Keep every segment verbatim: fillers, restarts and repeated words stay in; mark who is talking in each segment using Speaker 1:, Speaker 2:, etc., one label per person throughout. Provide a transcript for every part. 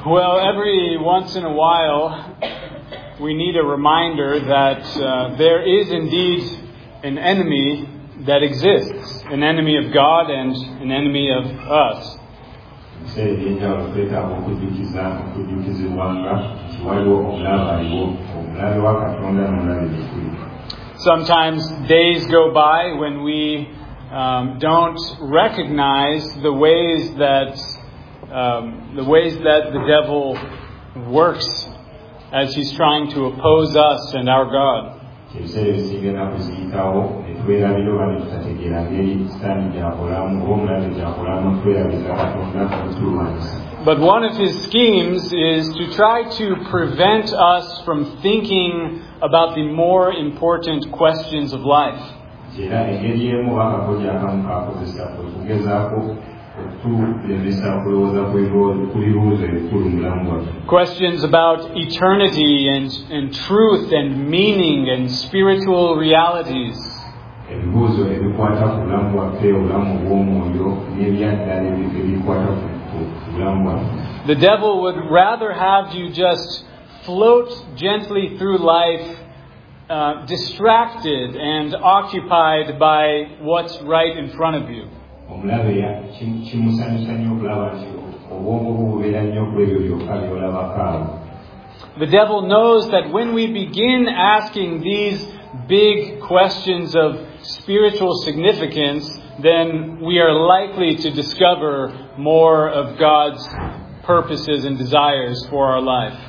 Speaker 1: Well, every once in a while, we need a reminder that uh, there is indeed an enemy that exists, an enemy of God and an enemy of us. Sometimes days go by when we um, don't recognize the ways that um, the ways that the devil works as he's trying to oppose us and our God. But one of his schemes is to try to prevent us from thinking about the more important questions of life. Questions about eternity and, and truth and meaning and spiritual realities. The devil would rather have you just float gently through life, uh, distracted and occupied by what's right in front of you. The devil knows that when we begin asking these big questions of spiritual significance, then we are likely to discover more of God's purposes and desires for our life.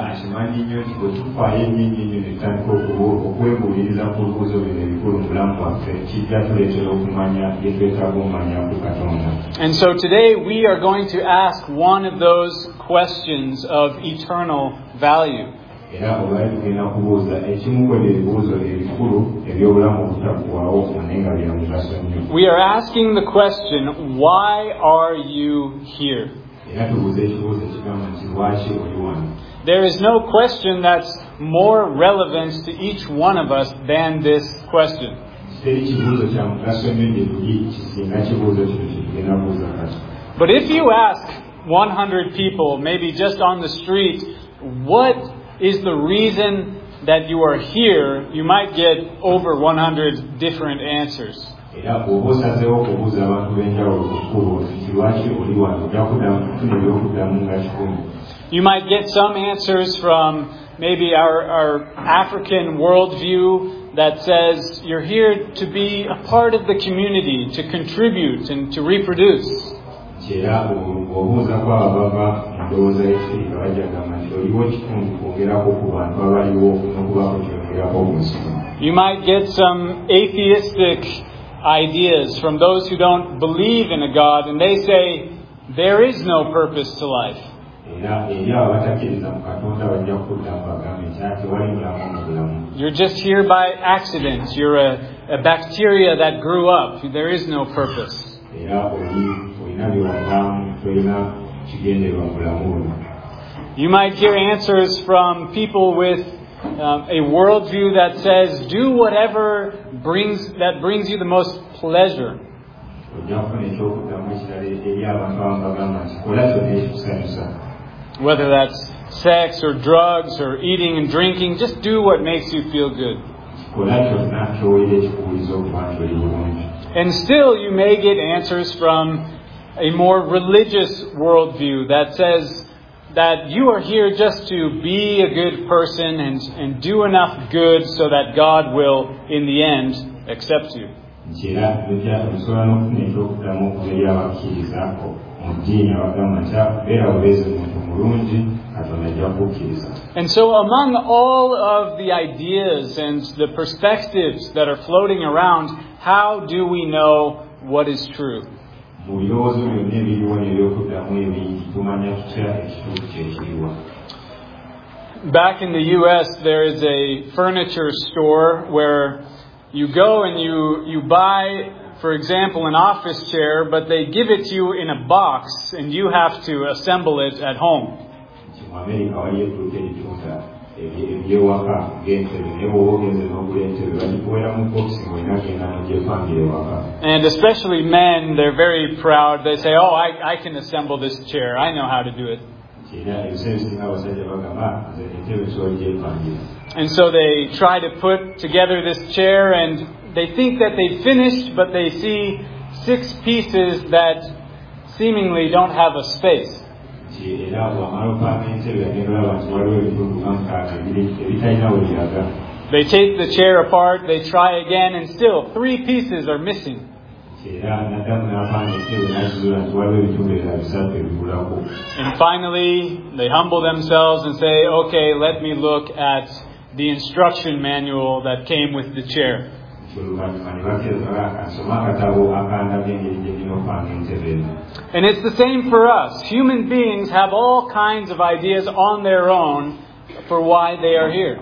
Speaker 1: And so today we are going to ask one of those questions of eternal value. We are asking the question, why are you here? There is no question that's more relevant to each one of us than this question. But if you ask one hundred people, maybe just on the street, what is the reason that you are here, you might get over one hundred different answers. You might get some answers from maybe our, our African worldview that says you're here to be a part of the community, to contribute and to reproduce. You might get some atheistic ideas from those who don't believe in a God, and they say there is no purpose to life. You're just here by accident. You're a, a bacteria that grew up. There is no purpose. You might hear answers from people with um, a worldview that says, do whatever brings that brings you the most pleasure. Whether that's sex or drugs or eating and drinking, just do what makes you feel good. And still you may get answers from a more religious worldview that says that you are here just to be a good person and, and do enough good so that God will, in the end, accept you. And so among all of the ideas and the perspectives that are floating around, how do we know what is true? Back in the U S, there is a furniture store where you go and you, you buy, for example, an office chair, but they give it to you in a box and you have to assemble it at home. And especially men, they're very proud. They say, oh, I, I can assemble this chair. I know how to do it. And so they try to put together this chair, and they think that they've finished, but they see six pieces that seemingly don't have a space. They take the chair apart, they try again, and still three pieces are missing. And finally, they humble themselves and say, okay, let me look at the instruction manual that came with the chair. And it's the same for us. Human beings have all kinds of ideas on their own for why they are here.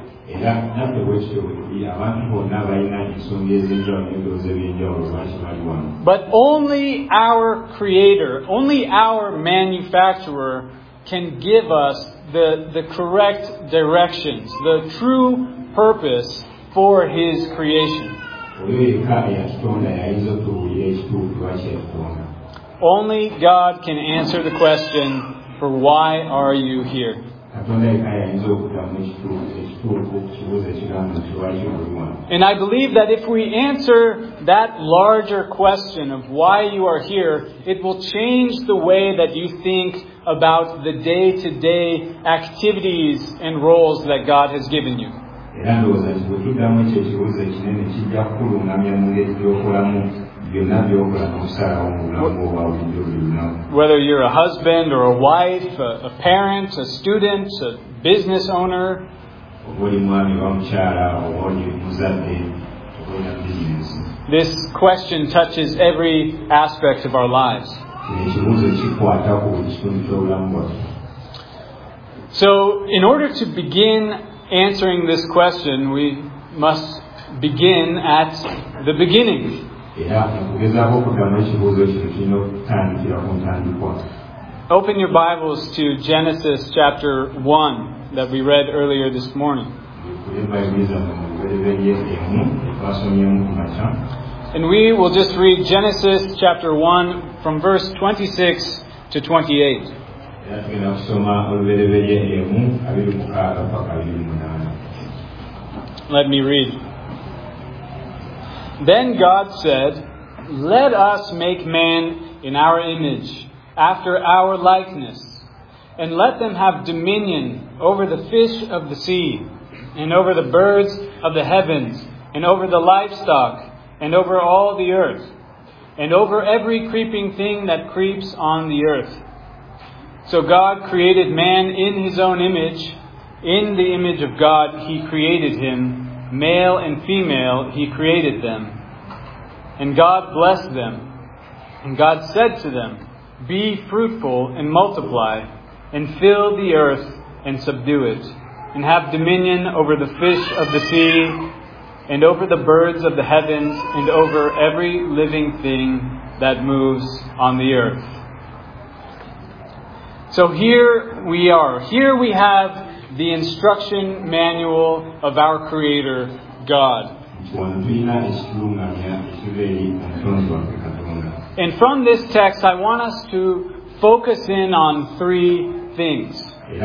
Speaker 1: But only our Creator, only our manufacturer can give us the, the correct directions, the true purpose for His creation. Only God can answer the question, for why are you here? And I believe that if we answer that larger question of why you are here, it will change the way that you think about the day-to-day activities and roles that God has given you. Whether you're a husband or a wife, a, a parent, a student, a business owner, this question touches every aspect of our lives. So, in order to begin answering this question, we must begin at the beginning. Open your Bibles to Genesis chapter one that we read earlier this morning. And we will just read Genesis chapter one from verse twenty-six to twenty-eight. Let me read. Then God said, "Let us make man in our image, after our likeness, and let them have dominion over the fish of the sea, and over the birds of the heavens, and over the livestock, and over all the earth, and over every creeping thing that creeps on the earth." So God created man in His own image. In the image of God He created him. Male and female He created them. And God blessed them. And God said to them, "Be fruitful and multiply, and fill the earth and subdue it, and have dominion over the fish of the sea, and over the birds of the heavens, and over every living thing that moves on the earth." So here we are. Here we have the instruction manual of our Creator, God. And from this text, I want us to focus in on three things.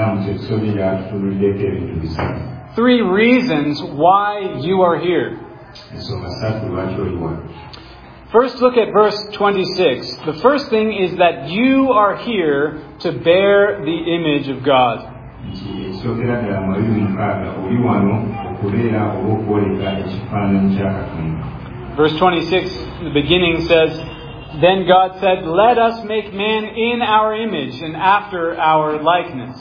Speaker 1: Three reasons why you are here. First, look at verse twenty-six. The first thing is that you are here to bear the image of God. Verse twenty-six, the beginning says, "Then God said, let us make man in our image and after our likeness."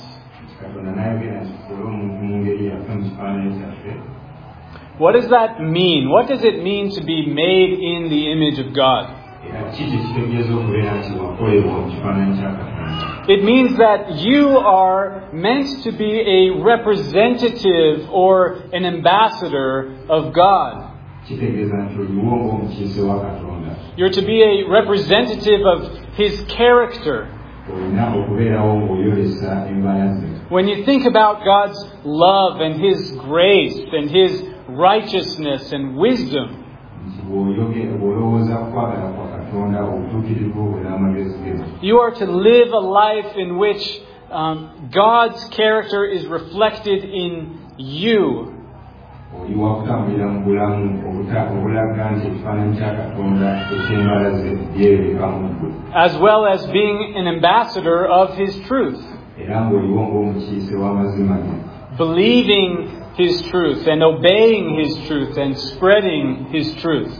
Speaker 1: What does that mean? What does it mean to be made in the image of God? It means that you are meant to be a representative or an ambassador of God. You're to be a representative of His character. When you think about God's love and His grace and His righteousness and wisdom, you are to live a life in which um, God's character is reflected in you. As well as being an ambassador of His truth. Believing His truth and obeying His truth and spreading His truth.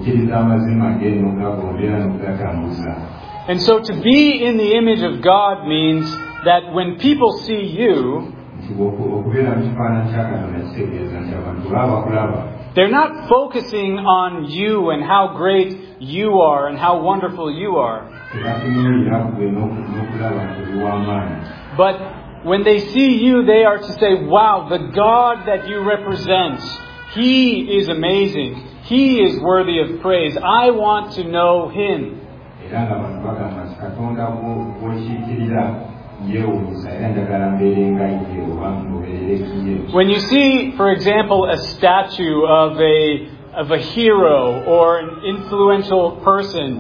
Speaker 1: And so to be in the image of God means that when people see you, they're not focusing on you and how great you are and how wonderful you are. But when they see you, they are to say, wow, the God that you represent, He is amazing. He is worthy of praise. I want to know Him. When you see, for example, a statue of a of a hero or an influential person,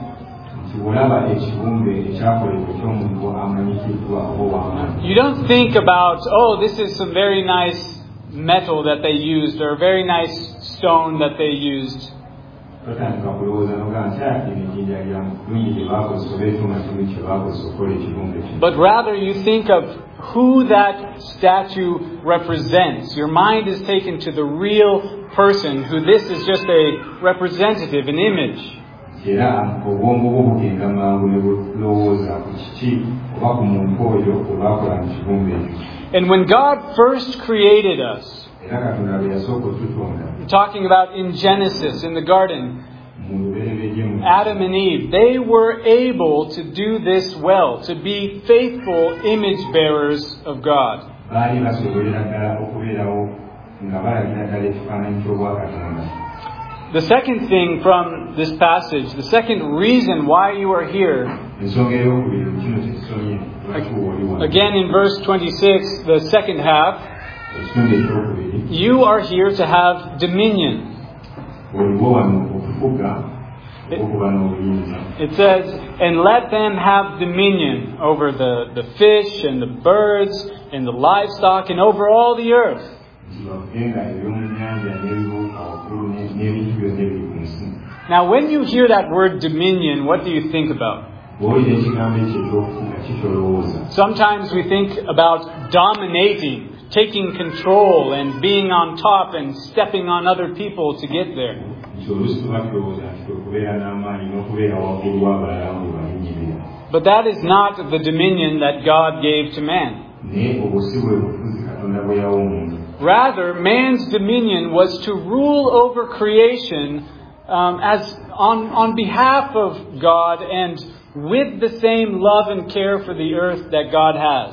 Speaker 1: you don't think about, oh, this is some very nice metal that they used or a very nice stone that they used. But rather you think of who that statue represents. Your mind is taken to the real person, who this is just a representative, an image. And when God first created us, talking about in Genesis, in the garden, Adam and Eve, they were able to do this well, to be faithful image bearers of God. The second thing from this passage, the second reason why you are here, again in verse twenty-six, the second half, you are here to have dominion. It, it says, and let them have dominion over the, the fish and the birds and the livestock and over all the earth. Now, when you hear that word dominion, what do you think about? Sometimes we think about dominating, taking control and being on top and stepping on other people to get there. But that is not the dominion that God gave to man. Rather, man's dominion was to rule over creation um, as on, on behalf of God and with the same love and care for the earth that God has.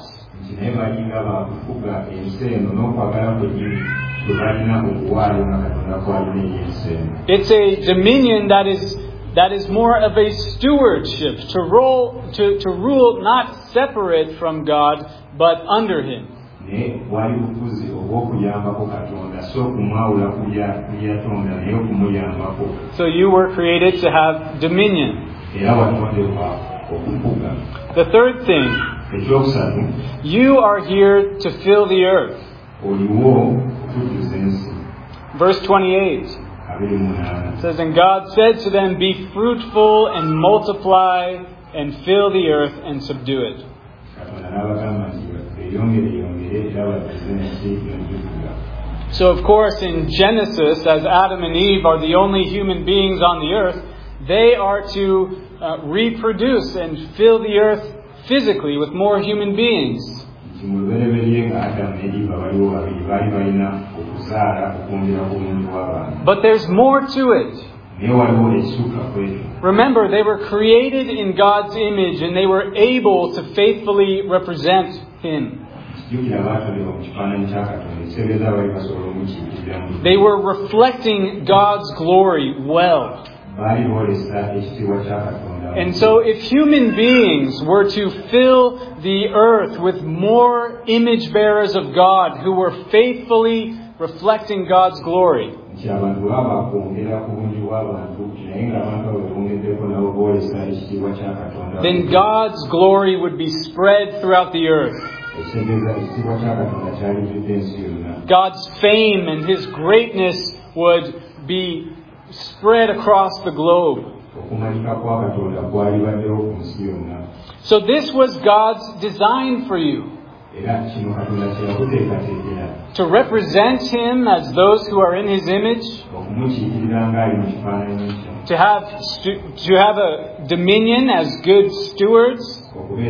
Speaker 1: It's a dominion that is that is more of a stewardship, to rule to, to rule not separate from God but under Him. So you were created to have dominion. The third thing, you are here to fill the earth. Verse twenty-eight it says, and God said to them, be fruitful and multiply and fill the earth and subdue it. So of course in Genesis, as Adam and Eve are the only human beings on the earth, they are to uh, reproduce and fill the earth physically with more human beings. But there's more to it. Remember, they were created in God's image and they were able to faithfully represent Him. They were reflecting God's glory well. And so if human beings were to fill the earth with more image bearers of God who were faithfully reflecting God's glory, then God's glory would be spread throughout the earth. God's fame and His greatness would be spread across the globe. So this was God's design for you. To represent Him as those who are in His image. To have, stu- to have a dominion as good stewards.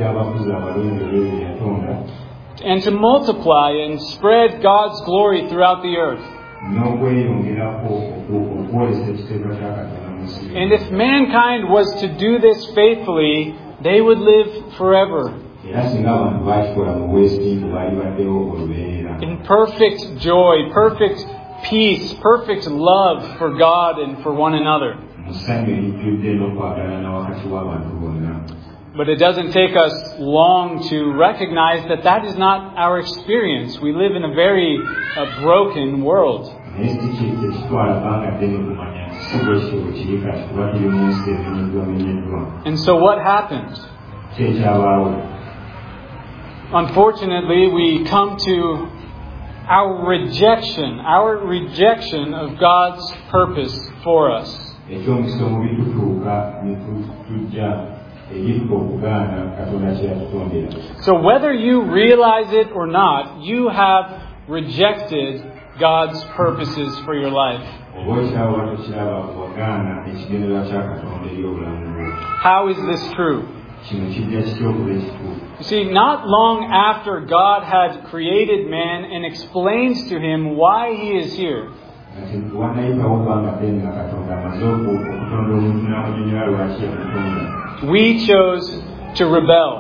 Speaker 1: And to multiply and spread God's glory throughout the earth. And if mankind was to do this faithfully, they would live forever. In perfect joy, perfect peace, perfect love for God and for one another. But it doesn't take us long to recognize that that is not our experience. We live in a very uh, broken world. And so what happened? Unfortunately, we come to our rejection, our rejection of God's purpose for us. So whether you realize it or not, you have rejected God's purposes for your life. How is this true? You see, not long after God had created man and explains to him why he is here, we chose to rebel.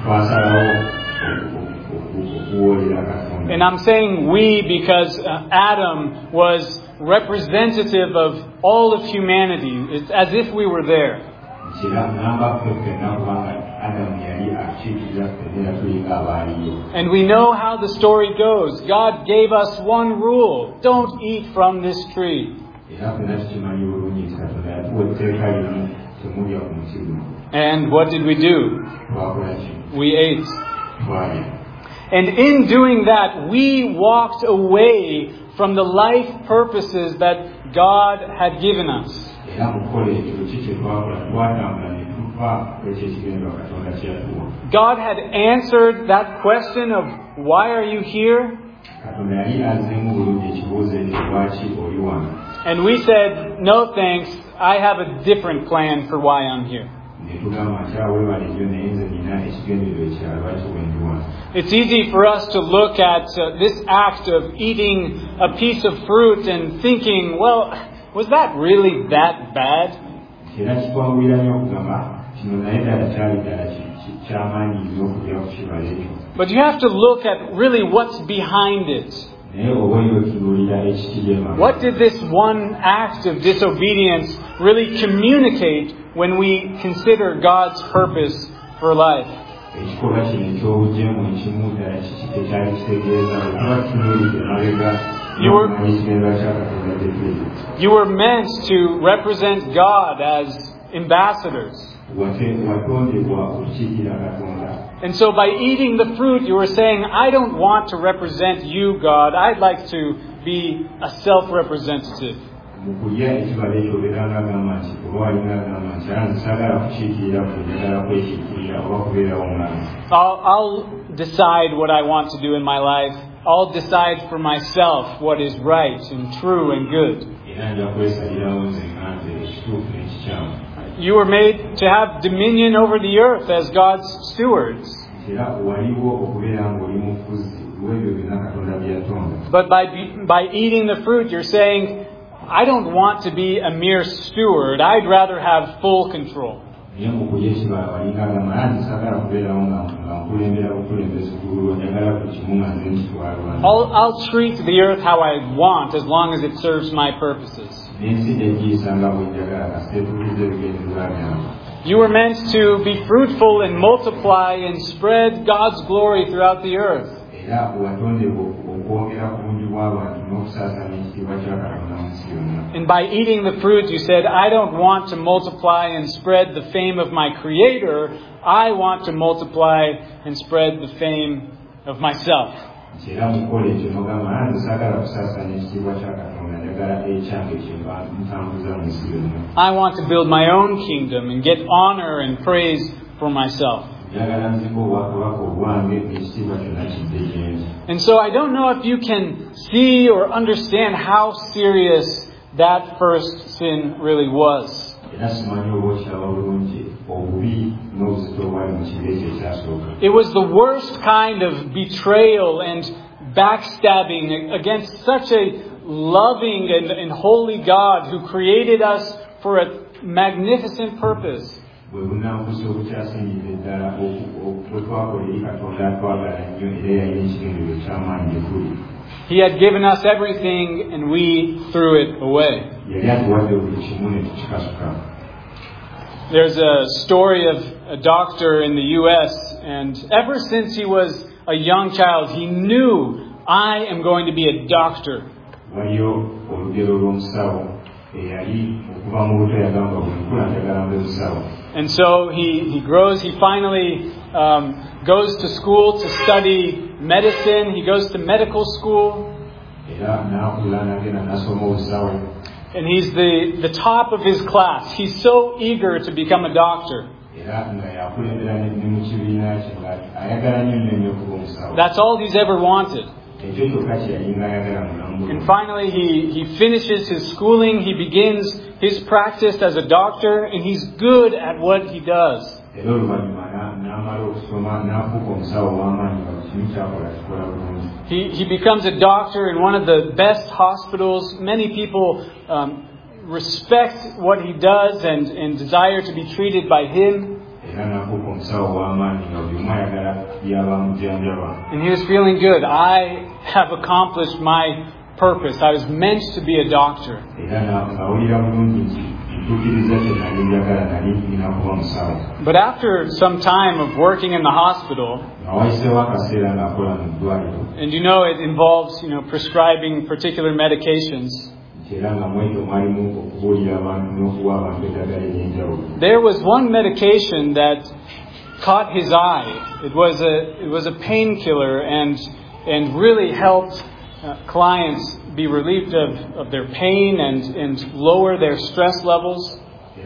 Speaker 1: And I'm saying we because uh, Adam was representative of all of humanity. It's as if we were there. And we know how the story goes. God gave us one rule. Don't eat from this tree. And what did we do? We ate. And in doing that, we walked away from the life purposes that God had given us. God had answered that question of why are you here? And we said, no thanks, I have a different plan for why I'm here. It's easy for us to look at uh, this act of eating a piece of fruit and thinking, well, was that really that bad? But you have to look at really what's behind it. What did this one act of disobedience really communicate when we consider God's purpose for life? You were, you were meant to represent God as ambassadors. And so by eating the fruit, you were saying, I don't want to represent you, God. I'd like to be a self-representative. I'll, I'll decide what I want to do in my life. I'll decide for myself what is right and true and good. You were made to have dominion over the earth as God's stewards. But by by eating the fruit, you're saying, I don't want to be a mere steward. I'd rather have full control. I'll, I'll treat the earth how I want as long as it serves my purposes. You were meant to be fruitful and multiply and spread God's glory throughout the earth. And by eating the fruit, you said, I don't want to multiply and spread the fame of my Creator. I want to multiply and spread the fame of myself. I want to build my own kingdom and get honor and praise for myself. And so I don't know if you can see or understand how serious that first sin really was. It was the worst kind of betrayal and backstabbing against such a loving and, and holy God who created us for a magnificent purpose. He had given us everything and we threw it away. There's a story of a doctor in the U S and ever since he was a young child, he knew, I am going to be a doctor. And so he, he grows, he finally um, goes to school to study medicine. He goes to medical school. And he's the, the top of his class. He's so eager to become a doctor. That's all he's ever wanted. And finally he, he finishes his schooling. He begins his practice as a doctor, and he's good at what he does. He, he becomes a doctor in one of the best hospitals. Many people um, respect what he does and, and desire to be treated by him. And he was feeling good. I have accomplished my purpose. I was meant to be a doctor. But after some time of working in the hospital, and you know it involves, you know, prescribing particular medications, there was one medication that caught his eye. It was a it was a painkiller and and really helped uh, clients be relieved of, of their pain and, and lower their stress levels.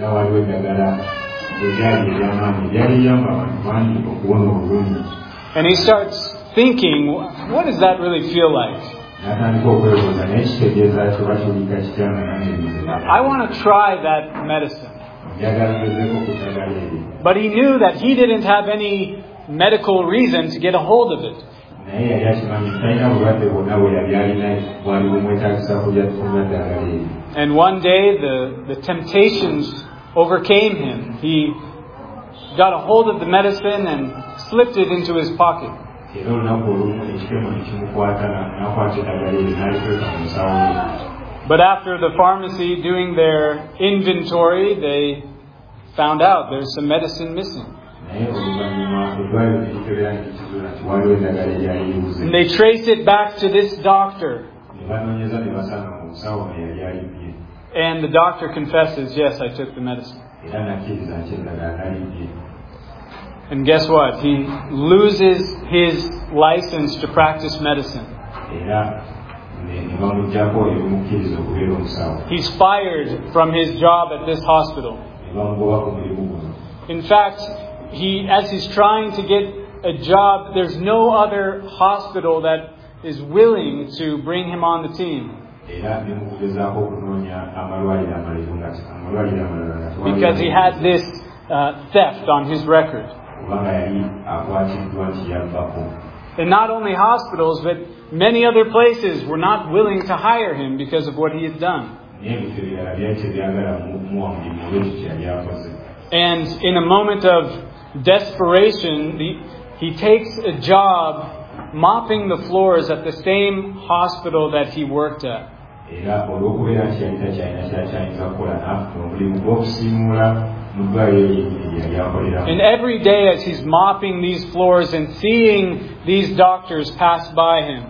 Speaker 1: And he starts thinking, what does that really feel like? I want to try that medicine. But he knew that he didn't have any medical reason to get a hold of it. And one day the, the temptations overcame him. He got a hold of the medicine and slipped it into his pocket. But after the pharmacy doing their inventory, they found out there's some medicine missing. And they trace it back to this doctor. And the doctor confesses, yes, I took the medicine. And guess what? He loses his license to practice medicine. He's fired from his job at this hospital. In fact, he, as he's trying to get a job, there's no other hospital that is willing to bring him on the team. Because he had this uh, theft on his record. And not only hospitals, but many other places were not willing to hire him because of what he had done. And in a moment of desperation, the, he takes a job mopping the floors at the same hospital that he worked at. And every day as he's mopping these floors and seeing these doctors pass by him,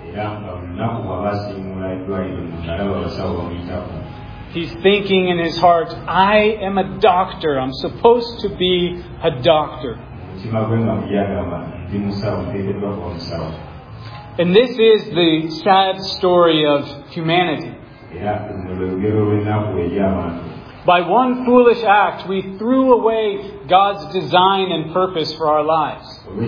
Speaker 1: he's thinking in his heart, I am a doctor. I'm supposed to be a doctor. And this is the sad story of humanity. By one foolish act, we threw away God's design and purpose for our lives.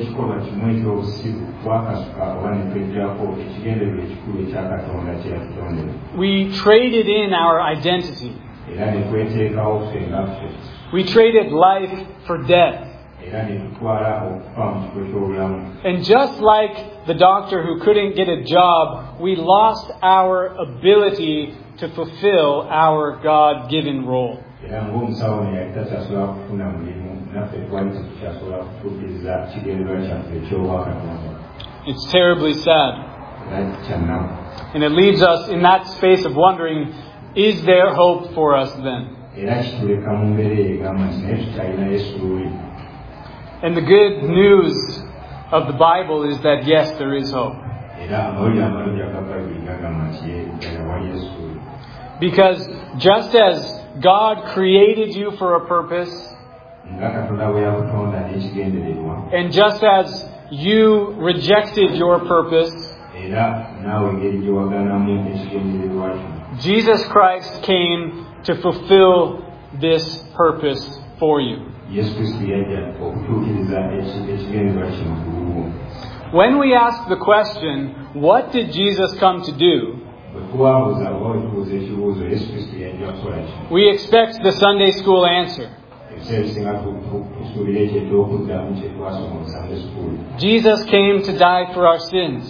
Speaker 1: We traded in our identity. We traded life for death. And just like the doctor who couldn't get a job, we lost our ability to fulfill our God-given role. It's terribly sad. And it leaves us in that space of wondering, is there hope for us then? And the good news of the Bible is that yes, there is hope. Because just as God created you for a purpose, and just as you rejected your purpose, Jesus Christ came to fulfill this purpose for you. When we ask the question, what did Jesus come to do? We expect the Sunday school answer. Jesus came to die for our sins.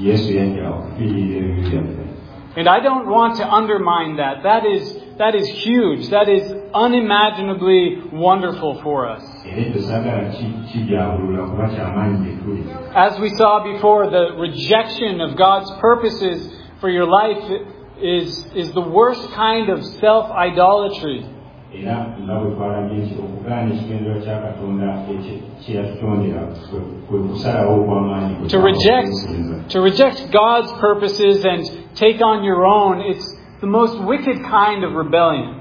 Speaker 1: And I don't want to undermine that. That is that is huge. That is unimaginably wonderful for us. As we saw before, the rejection of God's purposes for your life is, is the worst kind of self-idolatry. To reject, to reject God's purposes and take on your own, it's the most wicked kind of rebellion.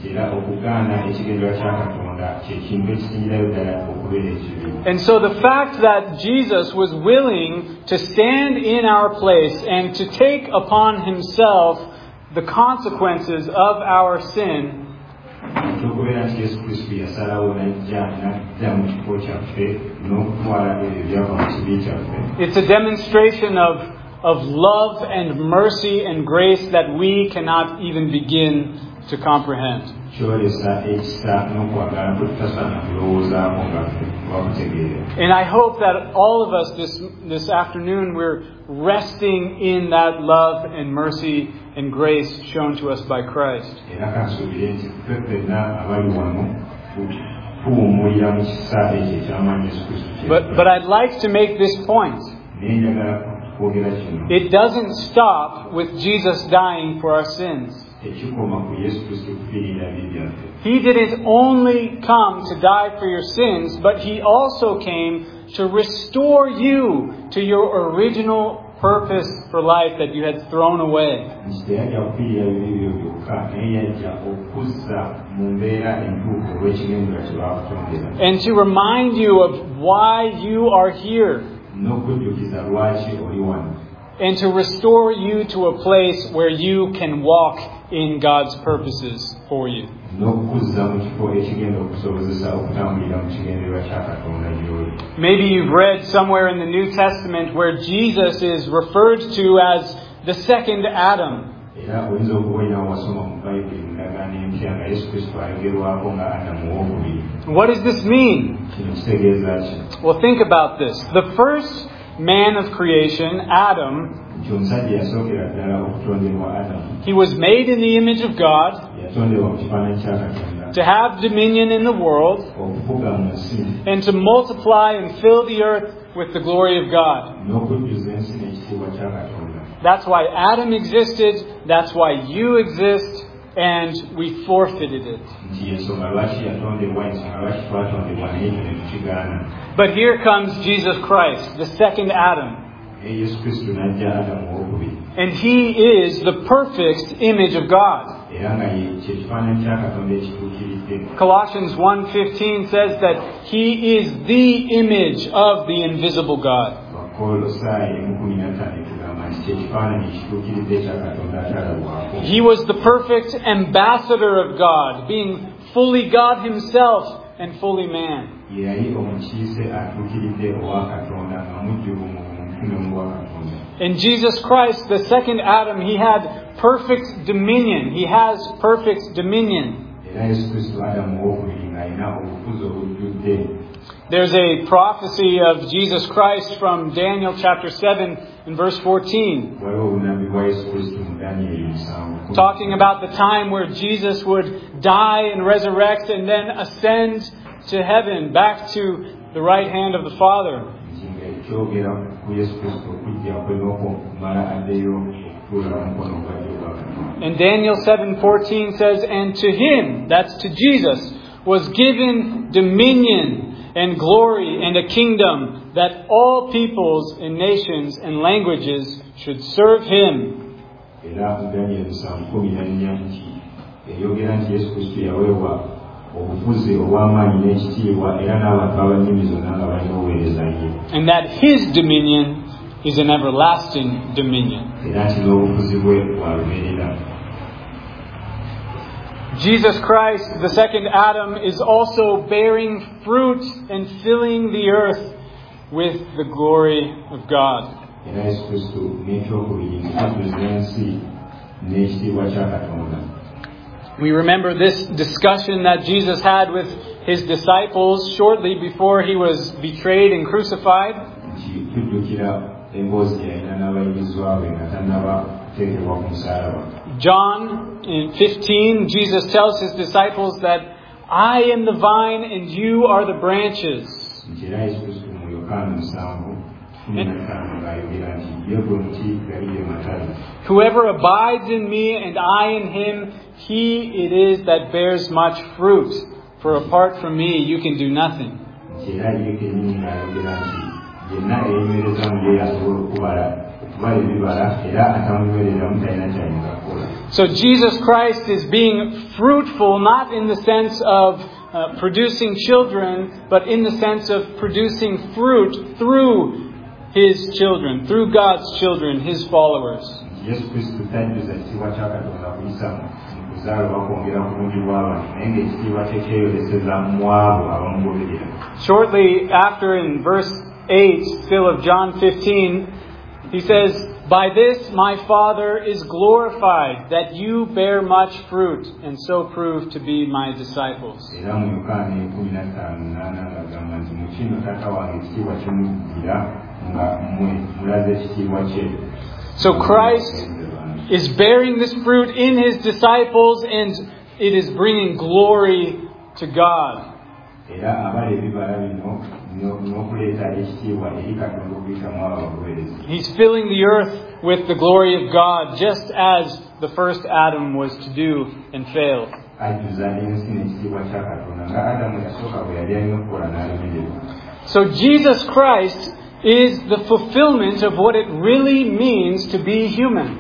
Speaker 1: And so the fact that Jesus was willing to stand in our place and to take upon Himself the consequences of our sin, it's a demonstration of, of love and mercy and grace that we cannot even begin to comprehend. And I hope that all of us this, this afternoon, we're resting in that love and mercy and grace shown to us by Christ. But, but I'd like to make this point. It doesn't stop with Jesus dying for our sins. He didn't only come to die for your sins, but He also came to restore you to your original purpose for life that you had thrown away. And to remind you of why you are here. And to restore you to a place where you can walk in God's purposes for you. Maybe you've read somewhere in the New Testament where Jesus is referred to as the second Adam. What does this mean? Well, think about this. The first man of creation, Adam, he was made in the image of God to have dominion in the world and to multiply and fill the earth with the glory of God. That's why Adam existed. That's why you exist. And we forfeited it. But here comes Jesus Christ, the second Adam. And He is the perfect image of God. Colossians one fifteen says that He is the image of the invisible God. He was the perfect ambassador of God, being fully God Himself and fully man. In Jesus Christ, the second Adam, He had perfect dominion. He has perfect dominion. There's a prophecy of Jesus Christ from Daniel chapter seven and verse fourteen. Talking about the time where Jesus would die and resurrect and then ascend to heaven, back to the right hand of the Father. And Daniel seven fourteen says, and to Him, that's to Jesus, was given dominion and glory and a kingdom, that all peoples and nations and languages should serve Him. And that His dominion is an everlasting dominion. Jesus Christ, the second Adam, is also bearing fruit and filling the earth with the glory of God. We remember this discussion that Jesus had with His disciples shortly before He was betrayed and crucified. John in fifteen, Jesus tells His disciples that I am the vine and you are the branches. Whoever abides in me and I in him, he it is that bears much fruit. For apart from me, you can do nothing. So Jesus Christ is being fruitful, not in the sense of uh, producing children, but in the sense of producing fruit through His children, through God's children, His followers. Shortly after, in verse eight, still of John fifteen, He says, by this my Father is glorified, that you bear much fruit, and so prove to be my disciples. So Christ is bearing this fruit in His disciples, and it is bringing glory to God. He's filling the earth with the glory of God, just as the first Adam was to do and failed. So Jesus Christ is the fulfillment of what it really means to be human.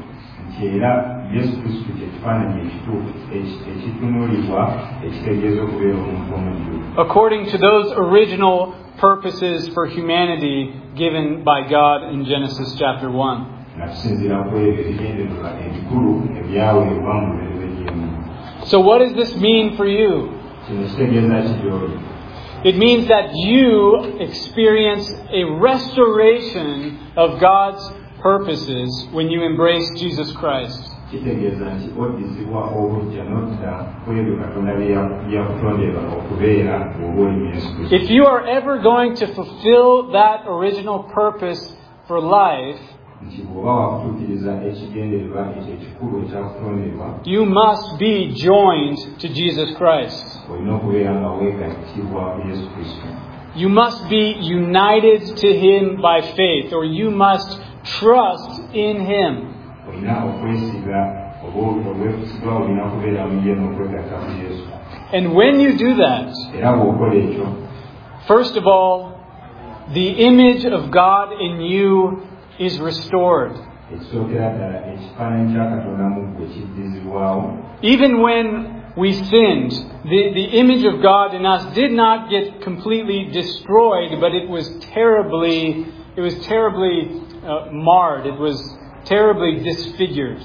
Speaker 1: According to those original purposes for humanity given by God in Genesis chapter one. So what does this mean for you? It means that you experience a restoration of God's purposes when you embrace Jesus Christ. If you are ever going to fulfill that original purpose for life, you must be joined to Jesus Christ. You must be united to Him by faith, or you must trust in Him. And when you do that, first of all, the image of God in you is restored. Even when we sinned, the, the image of God in us did not get completely destroyed, but it was terribly, it was terribly uh, marred. It was terribly disfigured.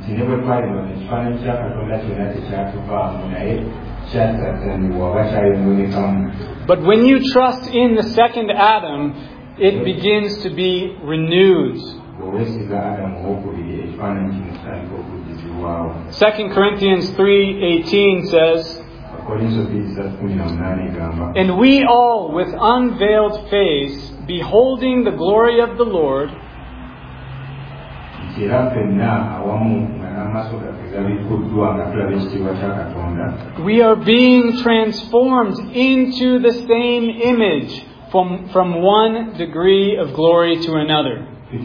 Speaker 1: But when you trust in the second Adam, it begins to be renewed. Second Corinthians three eighteen says, "And we all, with unveiled face, beholding the glory of the Lord, we are being transformed into the same image from, from one degree of glory to another."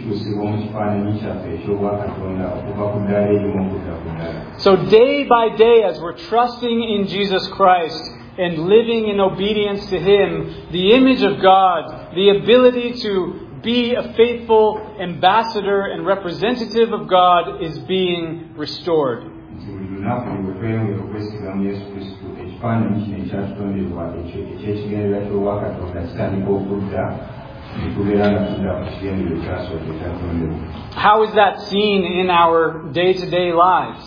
Speaker 1: So day by day, as we're trusting in Jesus Christ and living in obedience to Him, the image of God, the ability to be a faithful ambassador and representative of God is being restored. How is that seen in our day-to-day lives?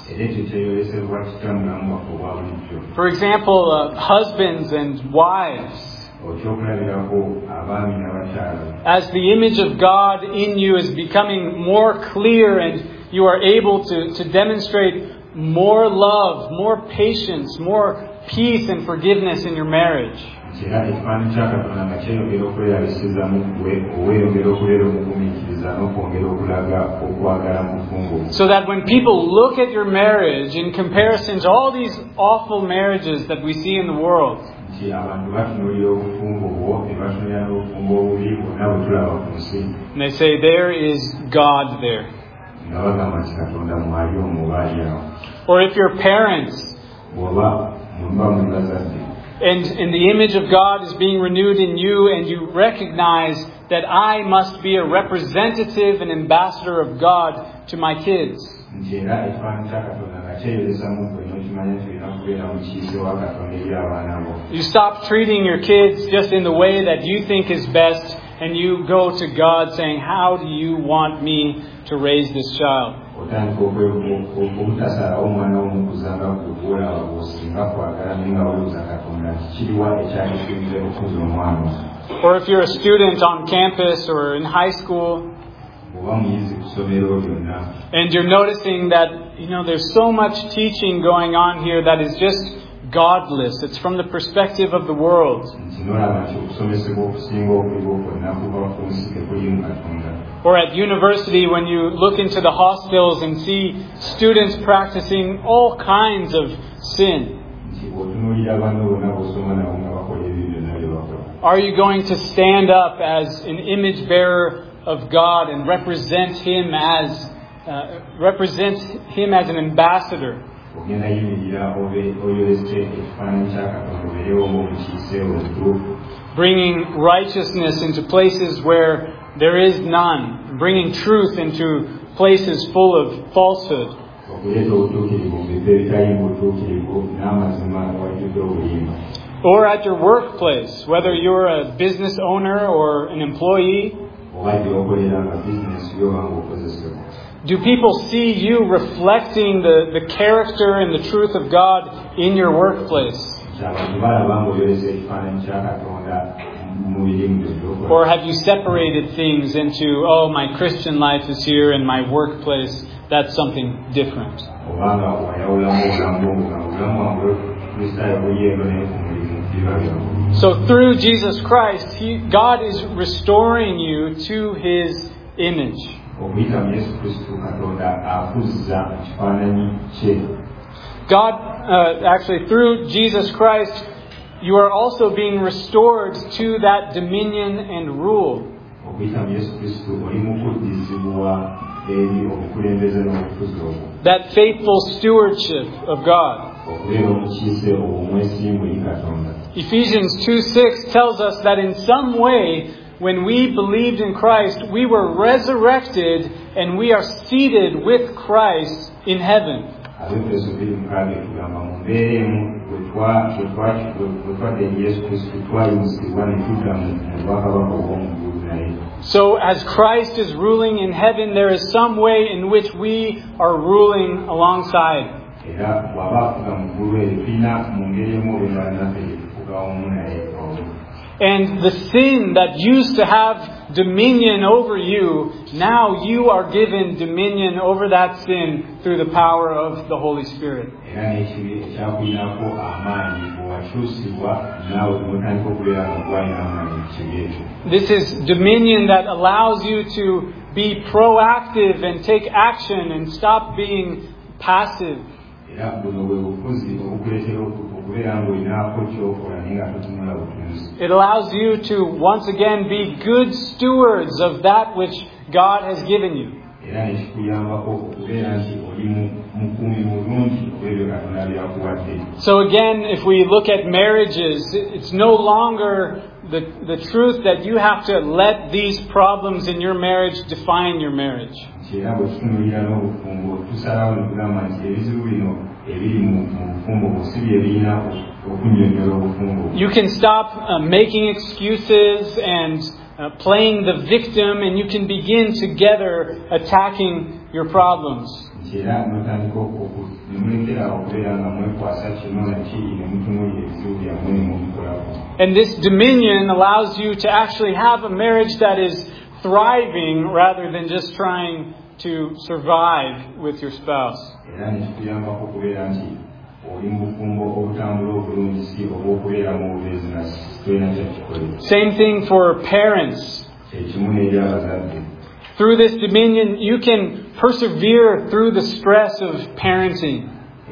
Speaker 1: For example, uh, husbands and wives. As the image of God in you is becoming more clear and you are able to, to demonstrate more love, more patience, more peace and forgiveness in your marriage. So that when people look at your marriage in comparison to all these awful marriages that we see in the world, and they say, there is God there. Or if you're parents, and, and the image of God is being renewed in you, and you recognize that I must be a representative and ambassador of God to my kids. You stop treating your kids just in the way that you think is best, and you go to God saying, how do you want me to raise this child? Or if you're a student on campus or in high school, and you're noticing that, you know, there's so much teaching going on here that is just godless. It's from the perspective of the world. Or at university, when you look into the hostels and see students practicing all kinds of sin, are you going to stand up as an image bearer of God and represent Him as uh, represent Him as an ambassador? Bringing righteousness into places where there is none. Bringing truth into places full of falsehood. Or at your workplace, whether you're a business owner or an employee. Do people see you reflecting the, the character and the truth of God in your workplace? Or have you separated things into, oh, my Christian life is here and my workplace, that's something different? So through Jesus Christ, he, God is restoring you to His image. God, uh, actually, through Jesus Christ, you are also being restored to that dominion and rule. That faithful stewardship of God. Ephesians two six tells us that in some way when we believed in Christ, we were resurrected and we are seated with Christ in heaven. So as Christ is ruling in heaven, there is some way in which we are ruling alongside. And the sin that used to have dominion over you, now you are given dominion over that sin through the power of the Holy Spirit. This is dominion that allows you to be proactive and take action and stop being passive. It allows you to once again be good stewards of that which God has given you. So again, if we look at marriages, it's no longer the, the truth that you have to let these problems in your marriage define your marriage. You can stop uh, making excuses and uh, playing the victim, and you can begin together attacking your problems. And this dominion allows you to actually have a marriage that is thriving rather than just trying to survive with your spouse. Same thing for parents. Through this dominion, you can persevere through the stress of parenting.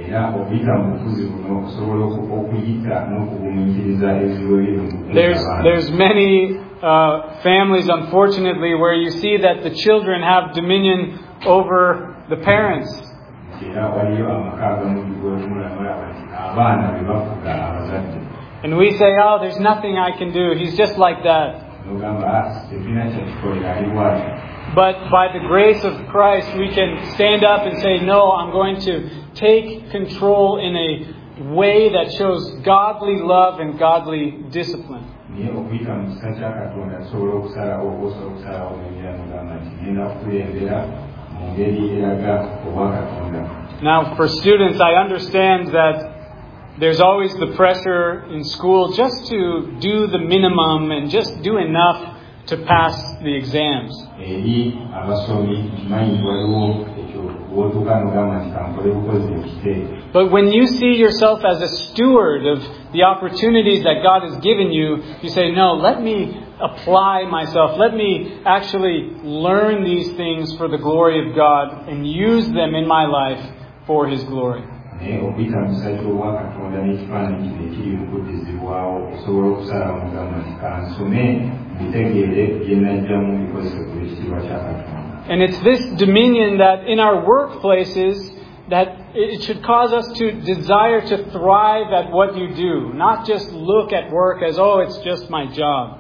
Speaker 1: There's there's many uh, families, unfortunately, where you see that the children have dominion over the parents. And we say, oh, there's nothing I can do. He's just like that. But by the grace of Christ, we can stand up and say, no, I'm going to take control in a way that shows godly love and godly discipline. Now, for students, I understand that there's always the pressure in school just to do the minimum and just do enough to pass the exams. But when you see yourself as a steward of the opportunities that God has given you, you say, no, let me apply myself. Let me actually learn these things for the glory of God and use them in my life for His glory. And it's this dominion that in our workplaces that it should cause us to desire to thrive at what you do, not just look at work as, oh, it's just my job.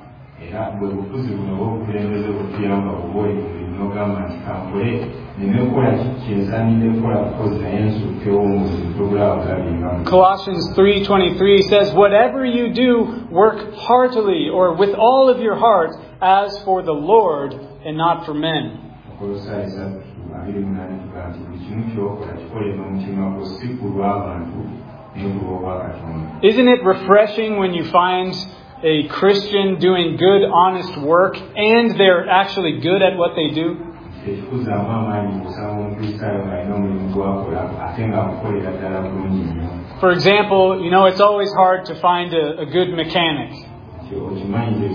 Speaker 1: Colossians three twenty-three says, whatever you do, work heartily or with all of your heart as for the Lord and not for men. Isn't it refreshing when you find a Christian doing good, honest work and they're actually good at what they do? For example, you know, it's always hard to find a, a good mechanic. You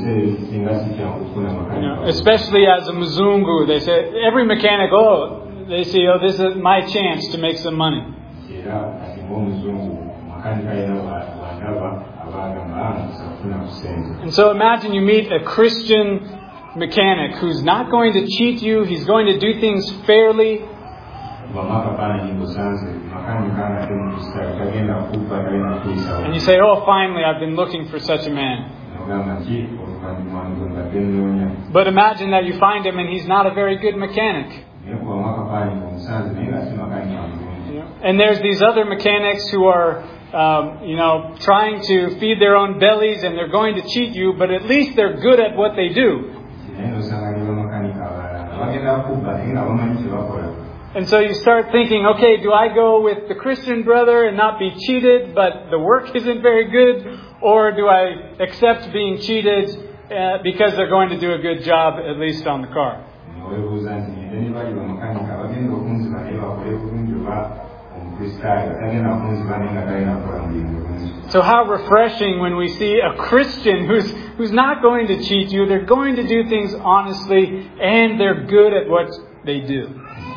Speaker 1: know, especially as a Mzungu, they say, every mechanic, oh, they say, oh, this is my chance to make some money. And so imagine you meet a Christian mechanic who's not going to cheat you, he's going to do things fairly. And you say, oh, finally, I've been looking for such a man. But imagine that you find him and he's not a very good mechanic. And there's these other mechanics who are, um, you know, trying to feed their own bellies and they're going to cheat you, but at least they're good at what they do. And so you start thinking, okay, do I go with the Christian brother and not be cheated, but the work isn't very good? Or do I accept being cheated uh, because they're going to do a good job, at least on the car? So how refreshing when we see a Christian who's who's not going to cheat you, they're going to do things honestly, and they're good at what they do.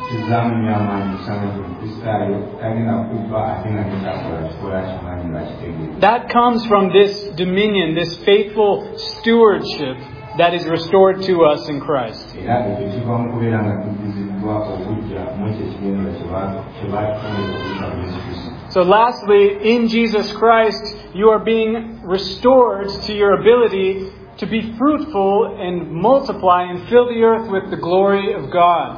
Speaker 1: That comes from this dominion, this faithful stewardship that is restored to us in Christ. So lastly, in Jesus Christ, you are being restored to your ability to be fruitful and multiply and fill the earth with the glory of God.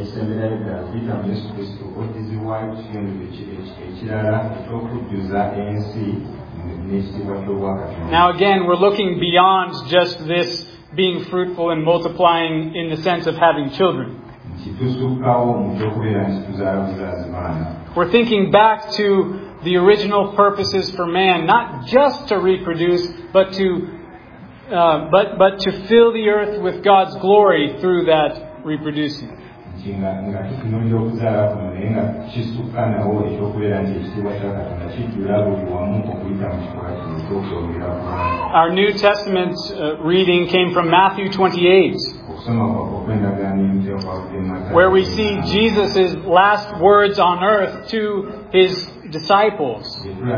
Speaker 1: Now again, we're looking beyond just this being fruitful and multiplying in the sense of having children. We're thinking back to the original purposes for man, not just to reproduce, but to uh, but but to fill the earth with God's glory through that reproducing. Our New Testament uh, reading came from Matthew twenty-eight, where we see Jesus' last words on earth to his disciples.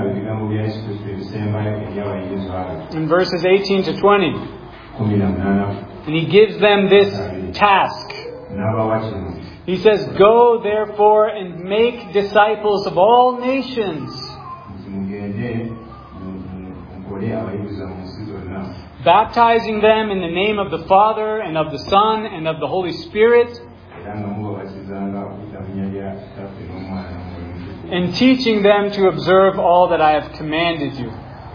Speaker 1: In verses eighteen to twenty. And he gives them this task. He says, "Go therefore and make disciples of all nations, baptizing them in the name of the Father and of the Son and of the Holy Spirit, and teaching them to observe all that I have commanded you."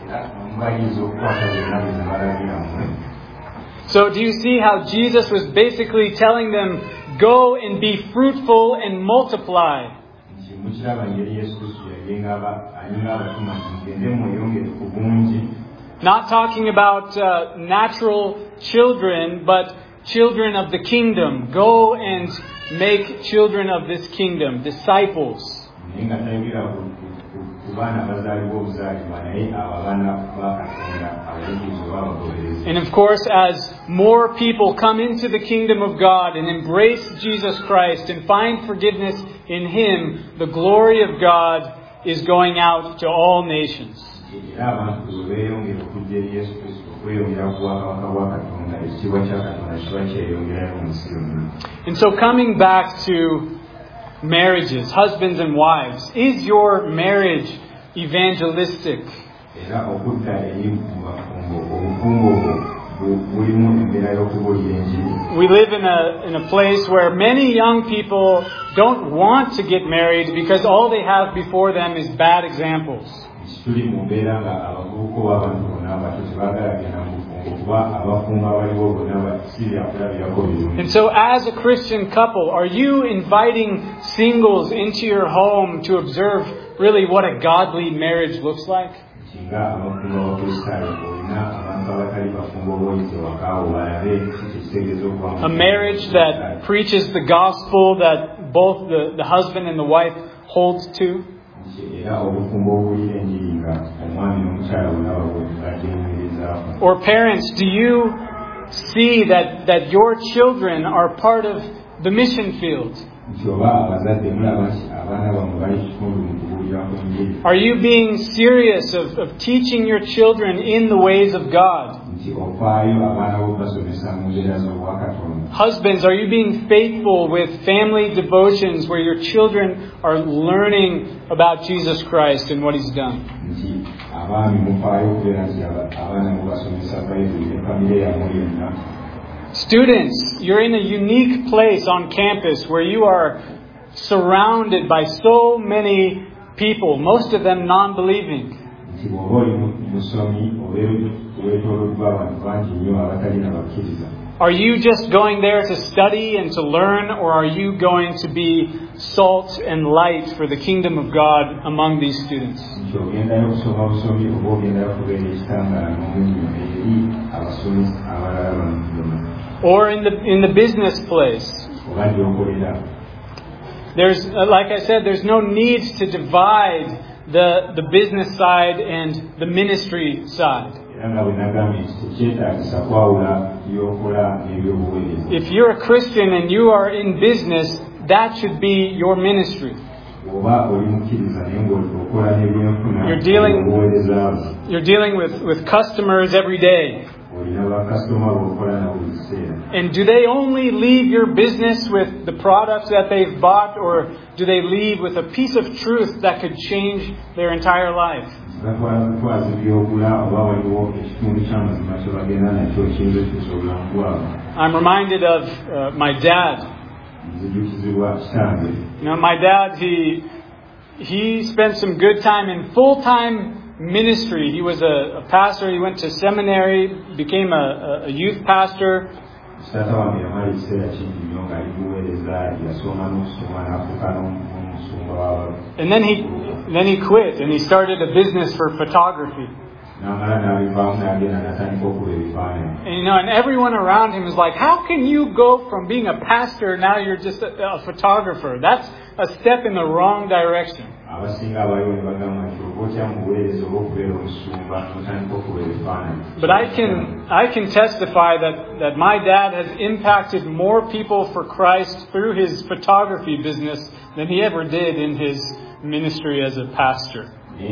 Speaker 1: So do you see how Jesus was basically telling them, go and be fruitful and multiply? Not talking about uh, natural children, but children of the kingdom. Go and make children of this kingdom, disciples. And of course, as more people come into the kingdom of God and embrace Jesus Christ and find forgiveness in Him, the glory of God is going out to all nations. And so coming back to marriages, husbands and wives, is your marriage evangelistic? We live in a in a place where many young people don't want to get married because all they have before them is bad examples. And so as a Christian couple, are you inviting singles into your home to observe really what a godly marriage looks like? A marriage that preaches the gospel that both the, the husband and the wife hold to? Or parents, do you see that, that your children are part of the mission field? Are you being serious of, of teaching your children in the ways of God? Husbands, are you being faithful with family devotions where your children are learning about Jesus Christ and what He's done? Students, you're in a unique place on campus where you are surrounded by so many people, most of them non-believing. Are you just going there to study and to learn, or are you going to be salt and light for the kingdom of God among these students? Or in the in the business place? There's, like I said, there's no need to divide the the business side and the ministry side. If you're a Christian and you are in business, that should be your ministry. You're dealing, you're dealing with, with customers every day. And do they only leave your business with the products that they've bought, or do they leave with a piece of truth that could change their entire life? I'm reminded of uh, my dad. You know, my dad, he he spent some good time in full-time ministry. He was a, a pastor. He went to seminary, became a, a youth pastor. And then he then he quit and he started a business for photography. And you know, and everyone around him is like, how can you go from being a pastor, now you're just a, a photographer? That's a step in the wrong direction. But I can I can testify that, that my dad has impacted more people for Christ through his photography business than he ever did in his ministry as a pastor.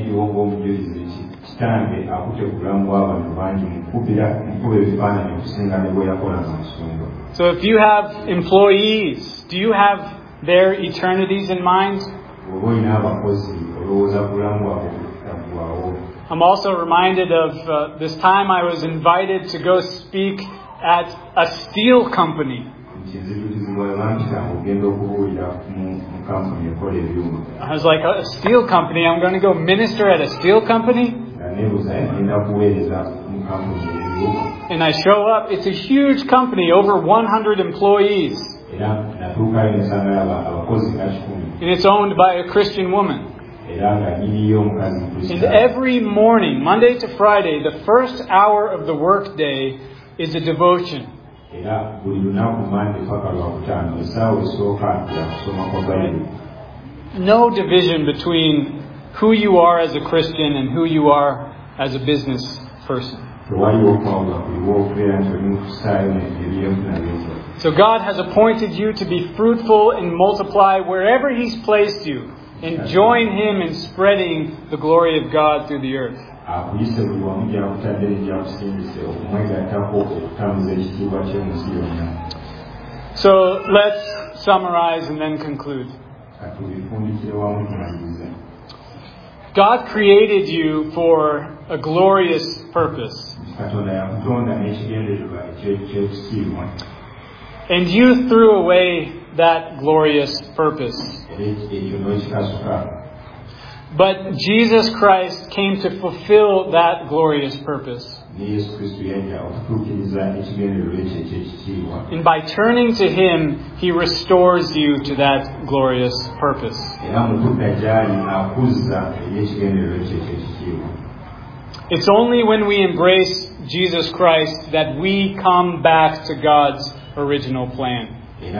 Speaker 1: So if you have employees, do you have their eternities in mind? I'm also reminded of uh, this time I was invited to go speak at a steel company. I was like, a steel company? I'm going to go minister at a steel company? And I show up. It's a huge company, over one hundred employees. And it's owned by a Christian woman. And every morning, Monday to Friday, the first hour of the workday is a devotion. No division between who you are as a Christian and who you are as a business person. So God has appointed you to be fruitful and multiply wherever He's placed you, and join Him in spreading the glory of God through the earth. So let's summarize and then conclude. God created you for a glorious purpose. And you threw away that glorious purpose. But Jesus Christ came to fulfill that glorious purpose. And by turning to Him, He restores you to that glorious purpose. It's only when we embrace Jesus Christ that we come back to God's original plan.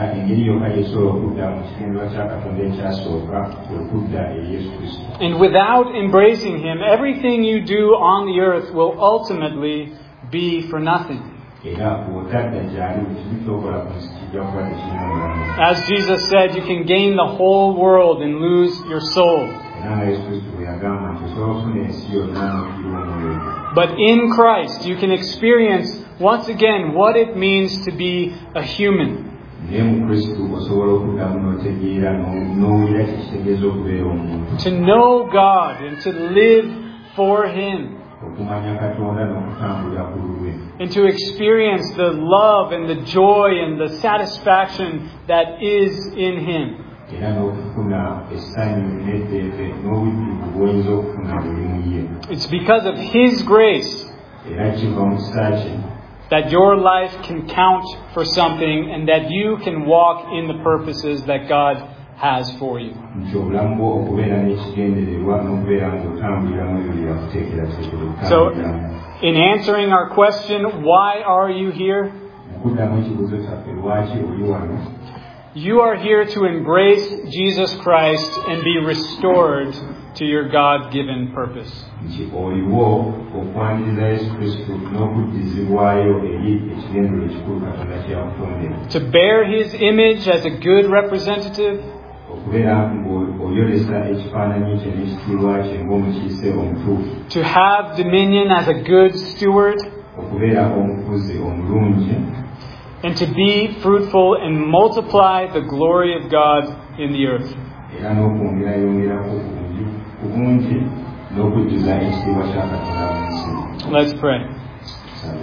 Speaker 1: And without embracing Him, everything you do on the earth will ultimately be for nothing. As Jesus said, you can gain the whole world and lose your soul. But in Christ, you can experience once again what it means to be a human. To know God and to live for Him.
Speaker 2: okumanya Katonda n'okutambulira ku lulwe.
Speaker 1: And to experience the love and the joy and the satisfaction that is in Him.
Speaker 2: Era n'okufuna essanyu n'etteeke n'obujjuvu bw'oyinza okufuna buli mu ye.
Speaker 1: It's because of His grace
Speaker 2: Era kiva mu kisa kye
Speaker 1: that your life can count for something and that you can walk in the purposes that God has for you.
Speaker 2: nti obulamu bwo okubeera n'ekigendererwa n'okubeera ng'otambuliramu ebyo bye yakuteekerateekera
Speaker 1: So,
Speaker 2: okutambuliramu.
Speaker 1: in answering our question, why are you here?
Speaker 2: Okuddamu ekibuuzo kyaffe lwaki oli wano.
Speaker 1: You are here to embrace Jesus Christ and be restored to your God-given purpose.
Speaker 2: Nti oliwo okwaniriza Yesu Kristo n'okuddizibwayo eri ekigendero ekikulu Katonda kye yakutondera.
Speaker 1: To bear His image as a good representative,
Speaker 2: Okubeera ng'oyolesa ekifaananyi kye n'ekitiibwa kye ng'omukiise omutuufu.
Speaker 1: to have dominion as a good steward,
Speaker 2: Okubeera omufuzi omulungi.
Speaker 1: and to be fruitful and multiply the glory of God in the earth.
Speaker 2: Era n'okwongerayongerako ku bungi n'okujjuza ekitiibwa kya Katonda mu nsi.
Speaker 1: Let's pray.
Speaker 2: Sabe.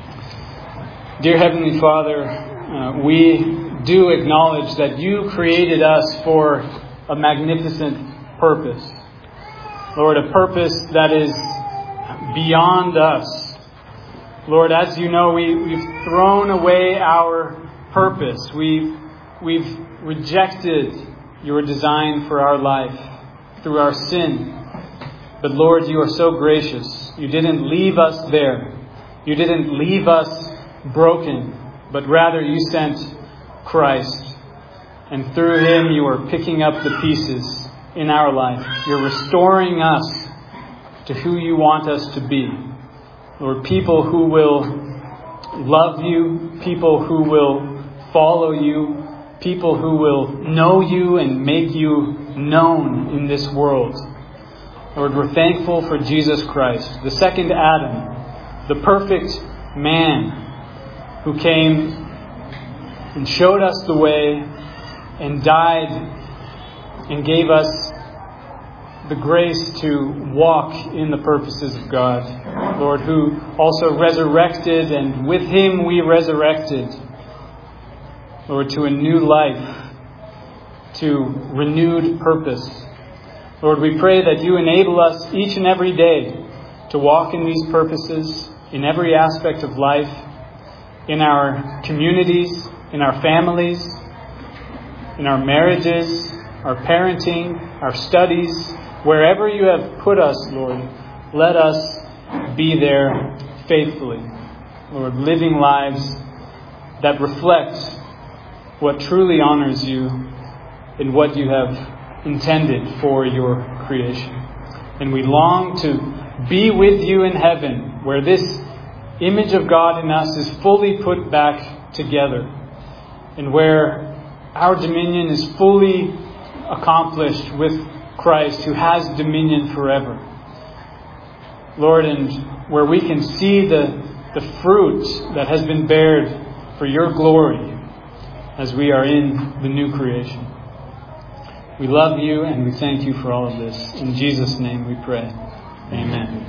Speaker 1: Dear Heavenly Father, uh, we do acknowledge that You created us for a magnificent purpose. Lord, a purpose that is beyond us. Lord, as You know, we, we've thrown away our purpose. We've, we've rejected Your design for our life through our sin. But Lord, You are so gracious. You didn't leave us there. You didn't leave us broken, but rather You sent Christ. And through Him You are picking up the pieces in our life. You're restoring us to who You want us to be. Lord, people who will love You, people who will follow You, people who will know You and make You known in this world. Lord, we're thankful for Jesus Christ, the second Adam, the perfect man who came and showed us the way and died and gave us the grace to walk in the purposes of God. Lord, who also resurrected, and with Him we resurrected, Lord, to a new life, to renewed purpose. Lord, we pray that You enable us each and every day to walk in these purposes in every aspect of life, in our communities, in our families, in our marriages, our parenting, our studies, wherever You have put us, Lord, let us be there faithfully. Lord, living lives that reflect what truly honors You and what You have intended for Your creation. And we long to be with You in heaven, where this image of God in us is fully put back together, and where our dominion is fully accomplished with Christ, who has dominion forever. Lord, and where we can see the, the fruit that has been bared for Your glory as we are in the new creation. We love You and we thank You for all of this. In Jesus' name we pray. Amen.